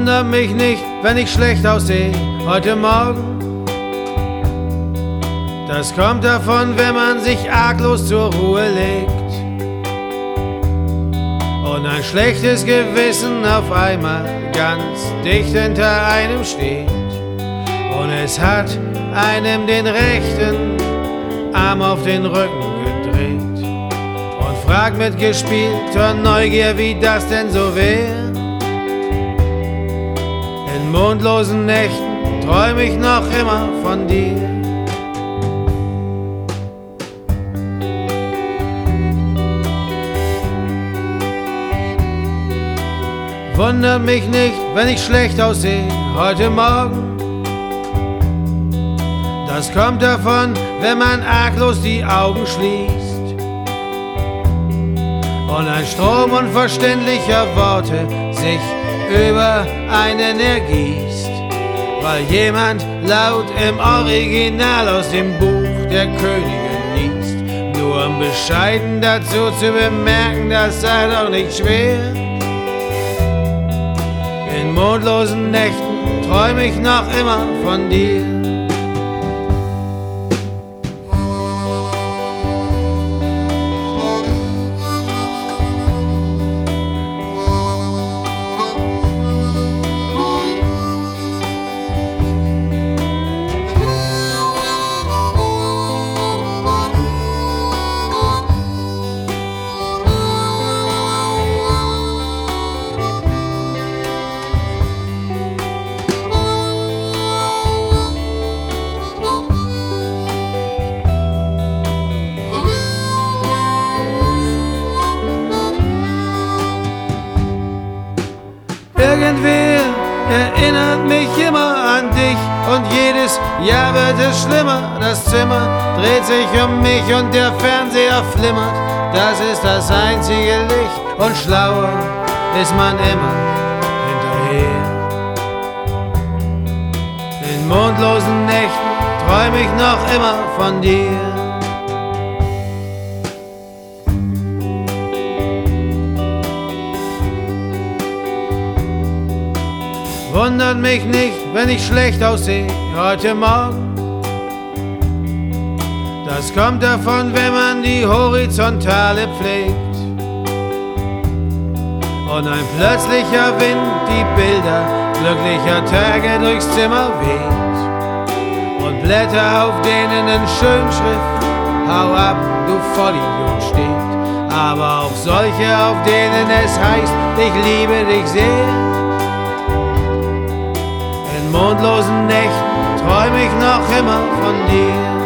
Wundert mich nicht, wenn ich schlecht aussehe heute Morgen. Das kommt davon, wenn man sich arglos zur Ruhe legt und ein schlechtes Gewissen auf einmal ganz dicht hinter einem steht. Und es hat einem den rechten Arm auf den Rücken gedreht und fragt mit gespielter Neugier, wie das denn so wär. In mondlosen Nächten träum ich noch immer von dir. Wundert mich nicht, wenn ich schlecht aussehe heute Morgen. Das kommt davon, wenn man arglos die Augen schließt und ein Strom unverständlicher Worte sich über einen ergießt, weil jemand laut im Original aus dem Buch der Könige liest. Nur um bescheiden dazu zu bemerken, das sei doch nicht schwer. In mondlosen Nächten träum ich noch immer von dir. Irgendwer erinnert mich immer an dich und jedes Jahr wird es schlimmer. Das Zimmer dreht sich um mich und der Fernseher flimmert. Das ist das einzige Licht und schlauer ist man immer hinterher. In mondlosen Nächten träum ich noch immer von dir. Wundert mich nicht, wenn ich schlecht aussehe heute Morgen. Das kommt davon, wenn man die Horizontale pflegt und ein plötzlicher Wind die Bilder glücklicher Tage durchs Zimmer weht und Blätter, auf denen in Schönschrift "Hau ab, du Vollidiot" steht, aber auch solche, auf denen es heißt "Ich liebe dich sehr". In mondlosen Nächten träum ich noch immer von dir.